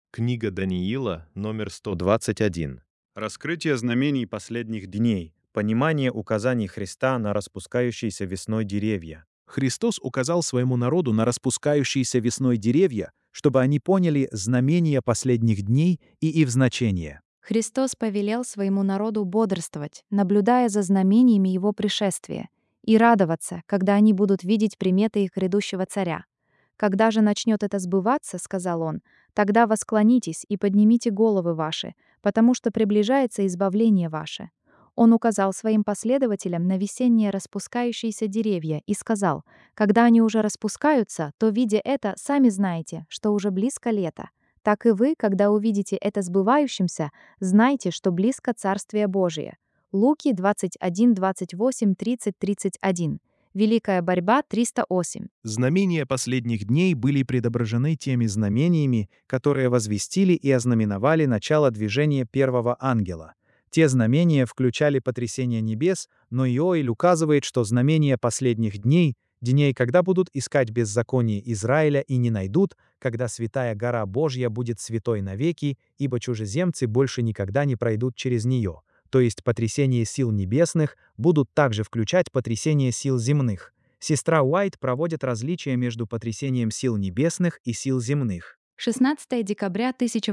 Книга Даниила, номер 121. Раскрытие знамений последних дней. Понимание указаний Христа на распускающиеся весной деревья. Христос указал своему народу на распускающиеся весной деревья, чтобы они поняли знамения последних дней и их значение. Христос повелел своему народу бодрствовать, наблюдая за знамениями Его пришествия, и радоваться, когда они будут видеть приметы их грядущего царя. «Когда же начнет это сбываться, — сказал Он, — тогда восклонитесь и поднимите головы ваши, потому что приближается избавление ваше». Он указал своим последователям на весенние распускающиеся деревья и сказал: «Когда они уже распускаются, то, видя это, сами знаете, что уже близко лето. Так и вы, когда увидите это сбывающимся, знайте, что близко Царствие Божие». Луки 21, 28, 30, 31. Великая борьба 308. Знамения последних дней были предображены теми знамениями, которые возвестили и ознаменовали начало движения первого ангела. Те знамения включали потрясение небес, но Иоиль указывает, что знамения последних дней, когда будут искать беззаконие Израиля и не найдут, когда святая гора Божья будет святой навеки, ибо чужеземцы больше никогда не пройдут через нее. То есть потрясение сил небесных будут также включать потрясение сил земных. Сестра Уайт проводит различие между потрясением сил небесных и сил земных. 16 декабря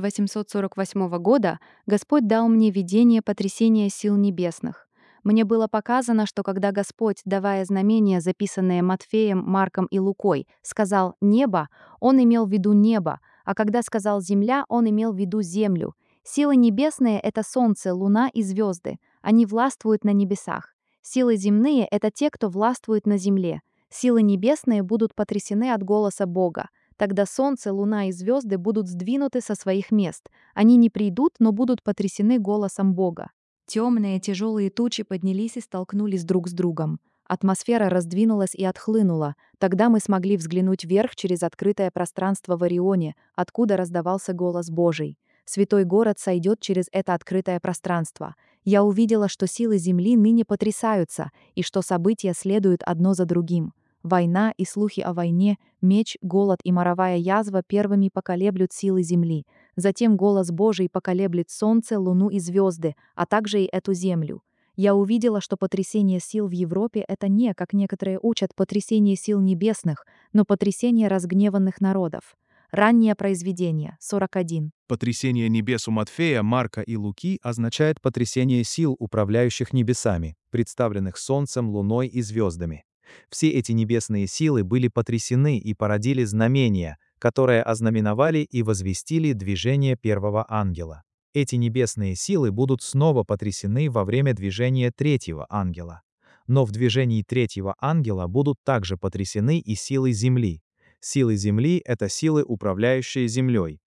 1848 года Господь дал мне видение потрясения сил небесных. Мне было показано, что когда Господь, давая знамения, записанные Матфеем, Марком и Лукой, сказал «небо», Он имел в виду небо, а когда сказал «земля», Он имел в виду землю. Силы небесные — это солнце, луна и звезды. Они властвуют на небесах. Силы земные — это те, кто властвует на земле. Силы небесные будут потрясены от голоса Бога. Тогда солнце, луна и звезды будут сдвинуты со своих мест. Они не придут, но будут потрясены голосом Бога. Темные тяжелые тучи поднялись и столкнулись друг с другом. Атмосфера раздвинулась и отхлынула. Тогда мы смогли взглянуть вверх через открытое пространство в Орионе, откуда раздавался голос Божий. Святой город сойдет через это открытое пространство. Я увидела, что силы Земли ныне потрясаются, и что события следуют одно за другим. Война и слухи о войне, меч, голод и моровая язва первыми поколеблют силы земли. Затем голос Божий поколеблет солнце, луну и звезды, а также и эту землю. Я увидела, что потрясение сил в Европе — это не, как некоторые учат, потрясение сил небесных, но потрясение разгневанных народов. Раннее произведение, 41. Потрясение небес у Матфея, Марка и Луки означает потрясение сил, управляющих небесами, представленных солнцем, луной и звездами. Все эти небесные силы были потрясены и породили знамения, которые ознаменовали и возвестили движение первого ангела. Эти небесные силы будут снова потрясены во время движения третьего ангела. Но в движении третьего ангела будут также потрясены и силы Земли. Силы Земли — это силы, управляющие Землей.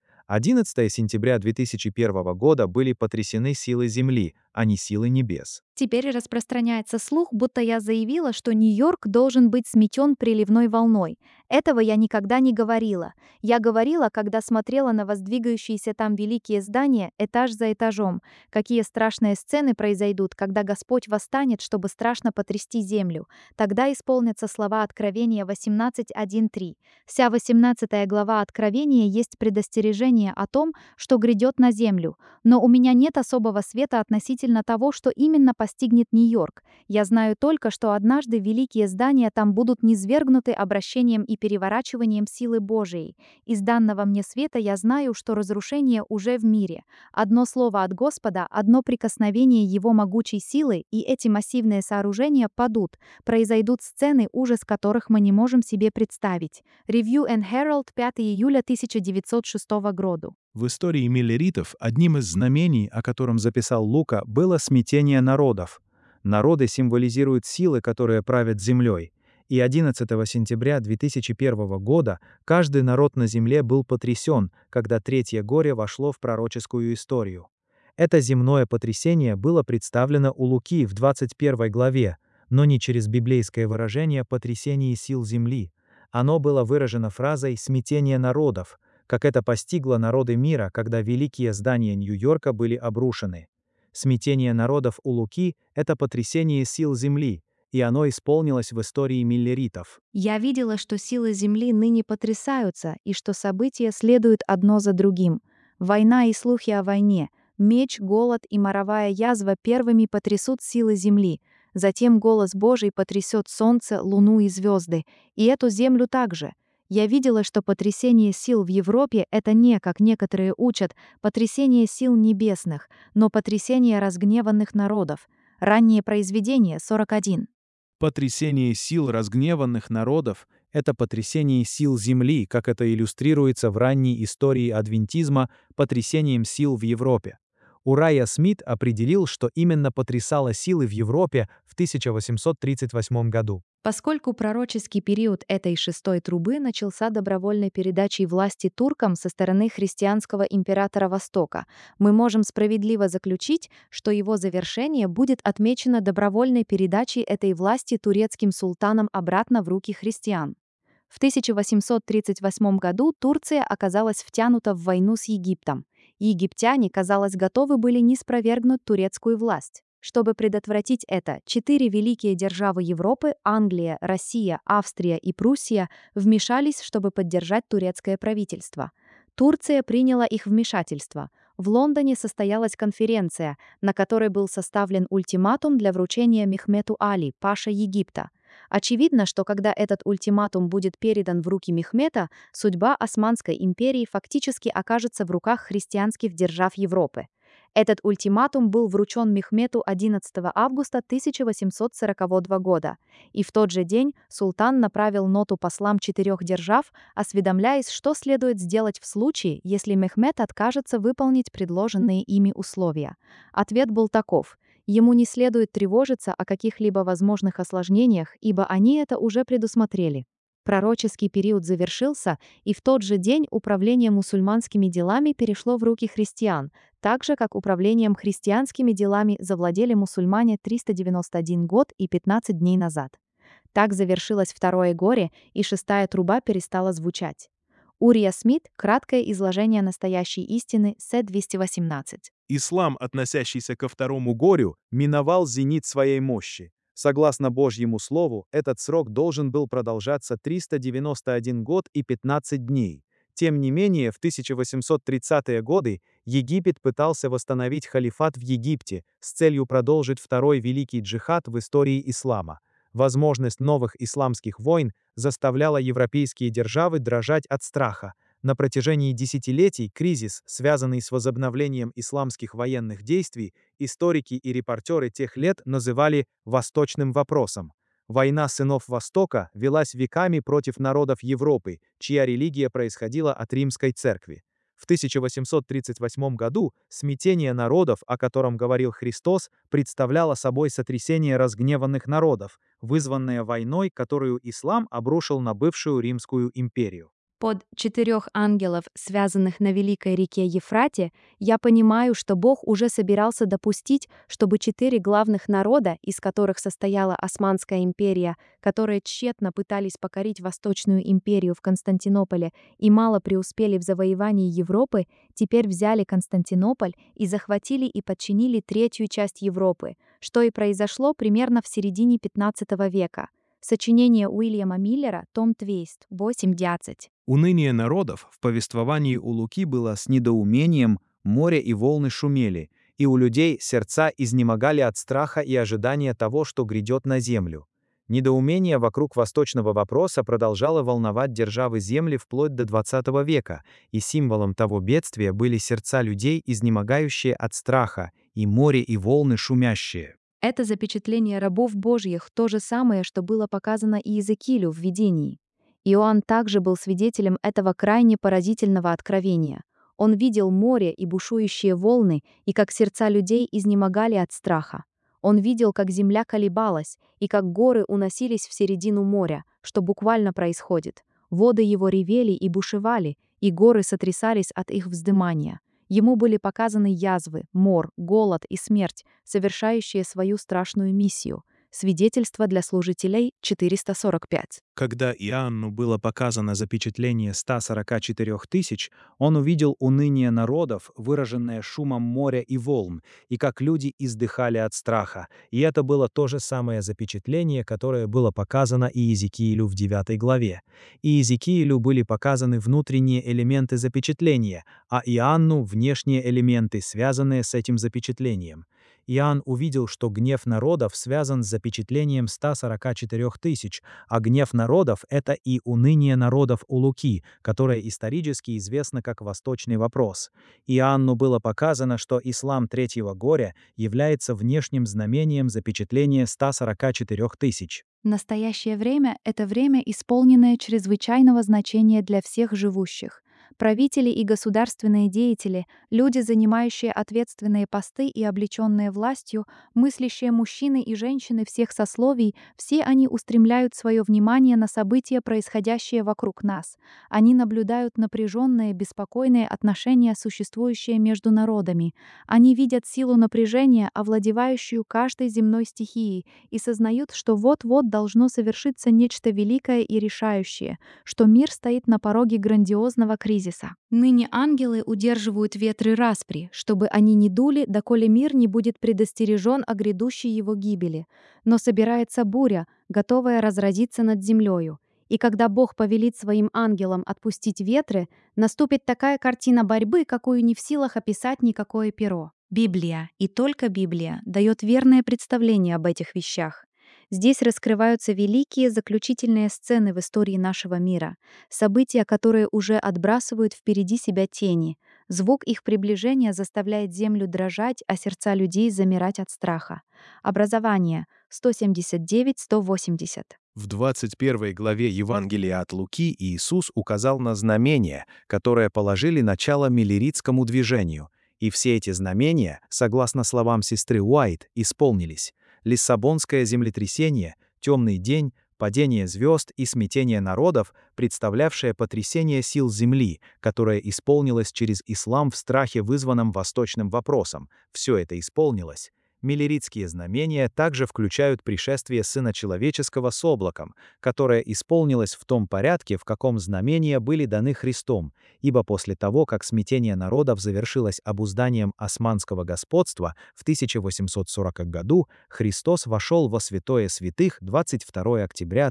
11 сентября 2001 года были потрясены силы Земли, а не силы небес. Теперь распространяется слух, будто я заявила, что Нью-Йорк должен быть сметен приливной волной. Этого я никогда не говорила. Я говорила, когда смотрела на воздвигающиеся там великие здания этаж за этажом, какие страшные сцены произойдут, когда Господь восстанет, чтобы страшно потрясти землю. Тогда исполнятся слова Откровения 18:1-3. Вся 18 глава Откровения есть предостережение о том, что грядет на землю. Но у меня нет особого света относительно того, что именно постигнет Нью-Йорк. Я знаю только, что однажды великие здания там будут низвергнуты обращением и переворачиванием силы Божией. Из данного мне света я знаю, что разрушение уже в мире. Одно слово от Господа, одно прикосновение Его могучей силы, и эти массивные сооружения падут. Произойдут сцены, ужас которых мы не можем себе представить. Review and Herald, 5 июля 1906 года. В истории миллеритов одним из знамений, о котором записал Лука, было смятение народов. Народы символизируют силы, которые правят землей. И 11 сентября 2001 года каждый народ на земле был потрясен, когда Третье горе вошло в пророческую историю. Это земное потрясение было представлено у Луки в 21 главе, но не через библейское выражение «потрясение сил земли». Оно было выражено фразой «смятение народов», как это постигло народы мира, когда великие здания Нью-Йорка были обрушены. Смятение народов у Луки — это потрясение сил земли, и оно исполнилось в истории миллеритов. Я видела, что силы Земли ныне потрясаются, и что события следуют одно за другим. Война и слухи о войне, меч, голод и моровая язва первыми потрясут силы земли, затем голос Божий потрясет солнце, луну и звезды, и эту землю также. Я видела, что потрясение сил в Европе — это не, как некоторые учат, потрясение сил небесных, но потрясение разгневанных народов. Раннее произведение 41. Потрясение сил разгневанных народов — это потрясение сил Земли, как это иллюстрируется в ранней истории адвентизма потрясением сил в Европе. Урайя Смит определил, что именно потрясало силы в Европе в 1838 году. Поскольку пророческий период этой шестой трубы начался добровольной передачей власти туркам со стороны христианского императора Востока, мы можем справедливо заключить, что его завершение будет отмечено добровольной передачей этой власти турецким султаном обратно в руки христиан. В 1838 году Турция оказалась втянута в войну с Египтом. Египтяне, казалось, готовы были ниспровергнуть турецкую власть. Чтобы предотвратить это, 4 великие державы Европы – Англия, Россия, Австрия и Пруссия – вмешались, чтобы поддержать турецкое правительство. Турция приняла их вмешательство. В Лондоне состоялась конференция, на которой был составлен ультиматум для вручения Мехмету Али, паше Египта. Очевидно, что когда этот ультиматум будет передан в руки Мехмета, судьба Османской империи фактически окажется в руках христианских держав Европы. Этот ультиматум был вручен Мехмету 11 августа 1840 года, и в тот же день султан направил ноту послам 4 держав, осведомляясь, что следует сделать в случае, если Мехмет откажется выполнить предложенные ими условия. Ответ был таков: ему не следует тревожиться о каких-либо возможных осложнениях, ибо они это уже предусмотрели. Пророческий период завершился, и в тот же день управление мусульманскими делами перешло в руки христиан, так же, как управлением христианскими делами завладели мусульмане 391 год и 15 дней назад. Так завершилось второе горе, и шестая труба перестала звучать. Урия Смит. Краткое изложение настоящей истины. С. 218. Ислам, относящийся ко второму горю, миновал зенит своей мощи. Согласно Божьему слову, этот срок должен был продолжаться 391 год и 15 дней. Тем не менее, в 1830-е годы Египет пытался восстановить халифат в Египте с целью продолжить второй великий джихад в истории ислама. Возможность новых исламских войн заставляла европейские державы дрожать от страха. На протяжении десятилетий кризис, связанный с возобновлением исламских военных действий, историки и репортеры тех лет называли «восточным вопросом». Война сынов Востока велась веками против народов Европы, чья религия происходила от Римской церкви. В 1838 году смятение народов, о котором говорил Христос, представляло собой сотрясение разгневанных народов, вызванное войной, которую ислам обрушил на бывшую Римскую империю. Под 4 ангелов, связанных на великой реке Ефрате, я понимаю, что Бог уже собирался допустить, чтобы 4 главных народа, из которых состояла Османская империя, которые тщетно пытались покорить Восточную империю в Константинополе и мало преуспели в завоевании Европы, теперь взяли Константинополь и захватили и подчинили третью часть Европы, что и произошло примерно в середине XV века. Сочинение Уильяма Миллера, том 280. Уныние народов в повествовании у Луки было с недоумением, море и волны шумели, и у людей сердца изнемогали от страха и ожидания того, что грядет на землю. Недоумение вокруг восточного вопроса продолжало волновать державы земли вплоть до XX века, и символом того бедствия были сердца людей, изнемогающие от страха, и море и волны шумящие. Это запечатление рабов Божьих то же самое, что было показано и Иезекиилю в видении. Иоанн также был свидетелем этого крайне поразительного откровения. Он видел море и бушующие волны, и как сердца людей изнемогали от страха. Он видел, как земля колебалась, и как горы уносились в середину моря, что буквально происходит. Воды его ревели и бушевали, и горы сотрясались от их вздымания. Ему были показаны язвы, мор, голод и смерть, совершающие свою страшную миссию. Свидетельство для служителей 445. Когда Иоанну было показано запечатление 144 тысяч, он увидел уныние народов, выраженное шумом моря и волн, и как люди издыхали от страха. И это было то же самое запечатление, которое было показано Иезекиилю в 9 главе. Иезекиилю были показаны внутренние элементы запечатления, а Иоанну — внешние элементы, связанные с этим запечатлением. Иоанн увидел, что гнев народов связан с запечатлением 144 тысяч, а гнев народов — это и уныние народов у Луки, которое исторически известно как «Восточный вопрос». Иоанну было показано, что ислам Третьего горя является внешним знамением запечатления 144 тысяч. Настоящее время — это время, исполненное чрезвычайного значения для всех живущих. Правители и государственные деятели, люди, занимающие ответственные посты и облеченные властью, мыслящие мужчины и женщины всех сословий, все они устремляют свое внимание на события, происходящие вокруг нас. Они наблюдают напряженные, беспокойные отношения, существующие между народами. Они видят силу напряжения, овладевающую каждой земной стихией, и сознают, что вот-вот должно совершиться нечто великое и решающее, что мир стоит на пороге грандиозного кризиса. Ныне ангелы удерживают ветры распри, чтобы они не дули, доколе мир не будет предостережен о грядущей его гибели. Но собирается буря, готовая разразиться над землею. И когда Бог повелит своим ангелам отпустить ветры, наступит такая картина борьбы, какую не в силах описать никакое перо. Библия, и только Библия, дает верное представление об этих вещах. Здесь раскрываются великие заключительные сцены в истории нашего мира, события, которые уже отбрасывают впереди себя тени. Звук их приближения заставляет землю дрожать, а сердца людей замирать от страха. Образование 179-180. В 21 главе Евангелия от Луки Иисус указал на знамения, которые положили начало миллеритскому движению, и все эти знамения, согласно словам сестры Уайт, исполнились. Лиссабонское землетрясение, темный день, падение звезд и смятение народов, представлявшее потрясение сил земли, которое исполнилось через ислам в страхе, вызванном восточным вопросом. Все это исполнилось. Миллеритские знамения также включают пришествие Сына Человеческого с облаком, которое исполнилось в том порядке, в каком знамения были даны Христом, ибо после того, как смятение народов завершилось обузданием османского господства в 1840 году, Христос вошел во святое святых 22 октября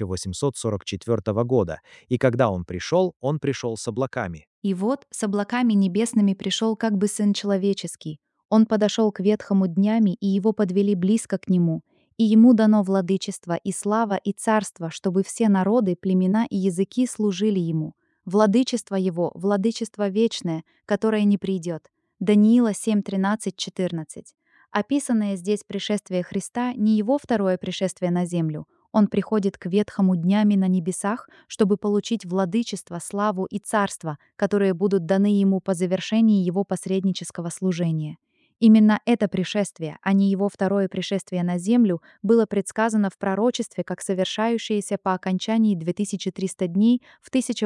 1844 года, и когда Он пришел с облаками. И вот с облаками небесными пришел как бы Сын Человеческий. Он подошел к ветхому днями, и его подвели близко к нему. И ему дано владычество, и слава, и царство, чтобы все народы, племена и языки служили ему. Владычество его — владычество вечное, которое не придет. Даниила 7, 13, 14. Описанное здесь пришествие Христа не его второе пришествие на землю. Он приходит к ветхому днями на небесах, чтобы получить владычество, славу и царство, которые будут даны ему по завершении его посреднического служения. Именно это пришествие, а не его второе пришествие на землю, было предсказано в пророчестве как совершающееся по окончании 2300 дней в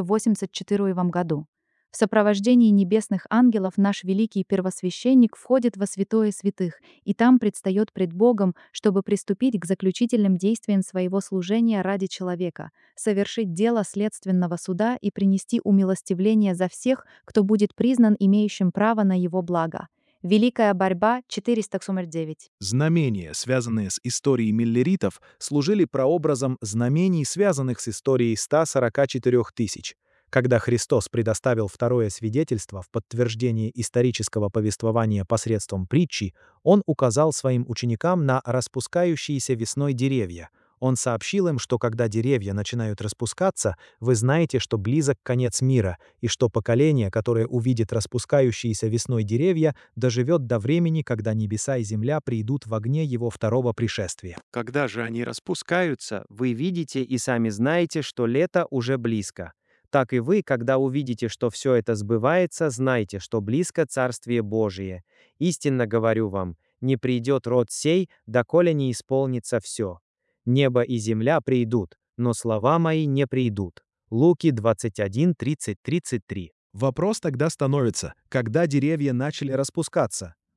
1084 году. В сопровождении небесных ангелов наш великий первосвященник входит во святое святых, и там предстает пред Богом, чтобы приступить к заключительным действиям своего служения ради человека, совершить дело следственного суда и принести умилостивление за всех, кто будет признан имеющим право на его благо. Великая борьба 449. Знамения, связанные с историей миллеритов, служили прообразом знамений, связанных с историей 144 тысяч. Когда Христос предоставил второе свидетельство в подтверждение исторического повествования посредством притчи, Он указал своим ученикам на распускающиеся весной деревья. Он сообщил им, что когда деревья начинают распускаться, вы знаете, что близок конец мира, и что поколение, которое увидит распускающиеся весной деревья, доживет до времени, когда небеса и земля придут в огне его второго пришествия. Когда же они распускаются, вы видите и сами знаете, что лето уже близко. Так и вы, когда увидите, что все это сбывается, знайте, что близко Царствие Божие. Истинно говорю вам, не придет род сей, доколе не исполнится все. Небо и земля придут, но слова мои не придут. Луки 21, 30, 33. Вопрос тогда становится, когда деревья начали распускаться?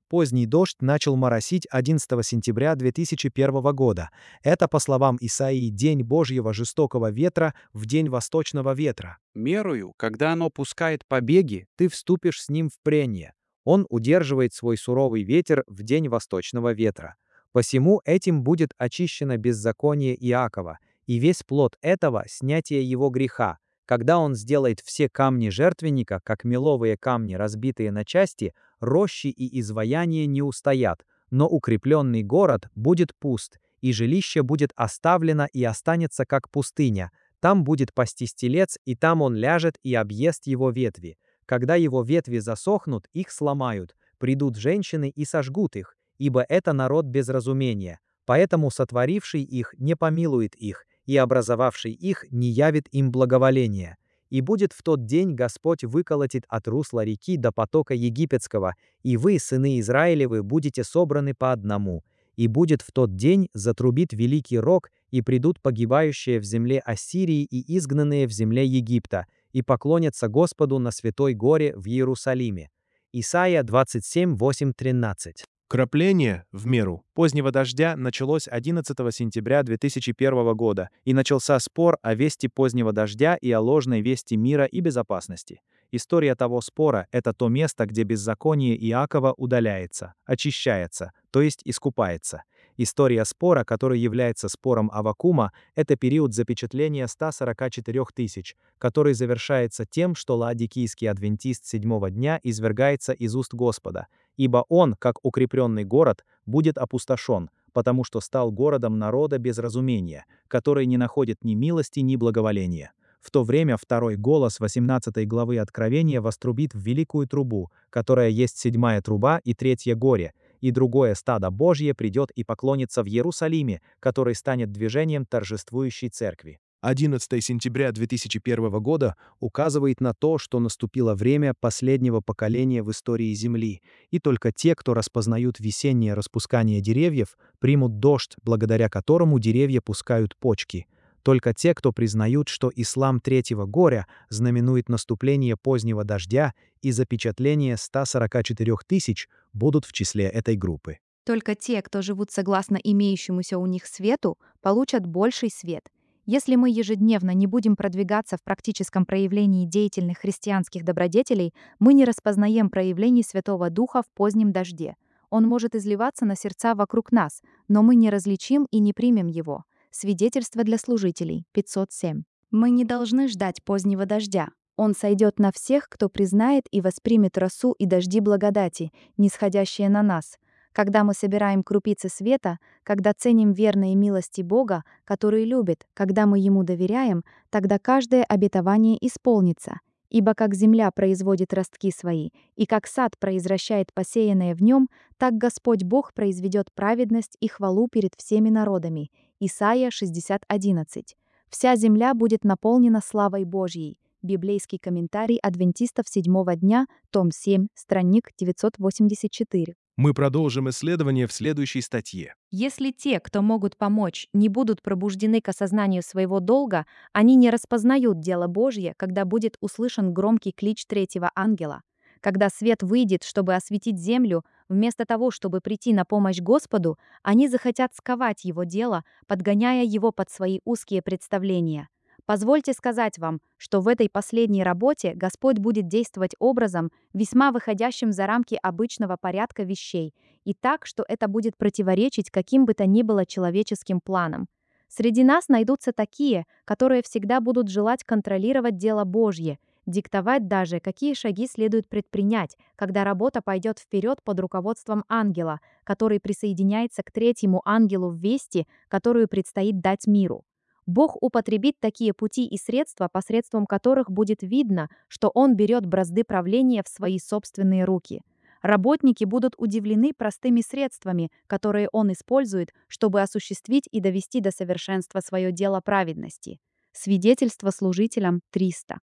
Поздний дождь начал моросить 11 сентября 2001 года. Это, по словам Исаии, день Божьего жестокого ветра в день восточного ветра. Мерою, когда оно пускает побеги, Ты вступишь с ним в прение. Он удерживает свой суровый ветер в день восточного ветра. Посему этим будет очищено беззаконие Иакова, и весь плод этого — снятие его греха, когда он сделает все камни жертвенника, как меловые камни, разбитые на части, рощи и изваяния не устоят, но укрепленный город будет пуст, и жилище будет оставлено и останется как пустыня. Там будет пастись телец, и там он ляжет и объест его ветви. Когда его ветви засохнут, их сломают, придут женщины и сожгут их, ибо это народ без разумения. Поэтому сотворивший их не помилует их, и образовавший их не явит им благоволения. И будет в тот день Господь выколотит от русла реки до потока египетского, и вы, сыны Израилевы, будете собраны по одному. И будет в тот день затрубит великий рог, и придут погибающие в земле Ассирии и изгнанные в земле Египта, и поклонятся Господу на Святой горе в Иерусалиме. Исайя 27:8-13. Крапление, в меру, позднего дождя началось 11 сентября 2001 года, и начался спор о вести позднего дождя и о ложной вести мира и безопасности. История того спора — это то место, где беззаконие Иакова удаляется, очищается, то есть искупается. История спора, который является спором Аввакума, это период запечатления 144 тысяч, который завершается тем, что лаодикийский адвентист седьмого дня извергается из уст Господа, ибо он, как укрепленный город, будет опустошен, потому что стал городом народа без разумения, который не находит ни милости, ни благоволения. В то время второй голос 18 главы Откровения вострубит в великую трубу, которая есть седьмая труба и третье горе, и другое стадо Божье придет и поклонится в Иерусалиме, который станет движением торжествующей церкви. 11 сентября 2001 года указывает на то, что наступило время последнего поколения в истории Земли, и только те, кто распознают весеннее распускание деревьев, примут дождь, благодаря которому деревья пускают почки. Только те, кто признают, что ислам третьего горя знаменует наступление позднего дождя и запечатление 144 тысяч, будут в числе этой группы. Только те, кто живут согласно имеющемуся у них свету, получат больший свет. Если мы ежедневно не будем продвигаться в практическом проявлении деятельных христианских добродетелей, мы не распознаем проявлений Святого Духа в позднем дожде. Он может изливаться на сердца вокруг нас, но мы не различим и не примем его. Свидетельство для служителей, 507. Мы не должны ждать позднего дождя. Он сойдет на всех, кто признает и воспримет росу и дожди благодати, нисходящие на нас. Когда мы собираем крупицы света, когда ценим верные милости Бога, который любит, когда мы Ему доверяем, тогда каждое обетование исполнится. Ибо как земля производит ростки свои, и как сад произвращает посеянное в нем, так Господь Бог произведет праведность и хвалу перед всеми народами. Исайя 60:11. Вся земля будет наполнена славой Божьей. Библейский комментарий адвентистов седьмого дня, том 7, страник 984. Мы продолжим исследование в следующей статье. Если те, кто могут помочь, не будут пробуждены к осознанию своего долга, они не распознают дело Божье, когда будет услышан громкий клич третьего ангела. Когда свет выйдет, чтобы осветить землю, вместо того, чтобы прийти на помощь Господу, они захотят сковать его дело, подгоняя его под свои узкие представления. Позвольте сказать вам, что в этой последней работе Господь будет действовать образом, весьма выходящим за рамки обычного порядка вещей, и так, что это будет противоречить каким бы то ни было человеческим планам. Среди нас найдутся такие, которые всегда будут желать контролировать дело Божье, диктовать даже, какие шаги следует предпринять, когда работа пойдет вперед под руководством ангела, который присоединяется к третьему ангелу в вести, которую предстоит дать миру. Бог употребит такие пути и средства, посредством которых будет видно, что Он берет бразды правления в свои собственные руки. Работники будут удивлены простыми средствами, которые Он использует, чтобы осуществить и довести до совершенства свое дело праведности. Свидетельство служителям 300.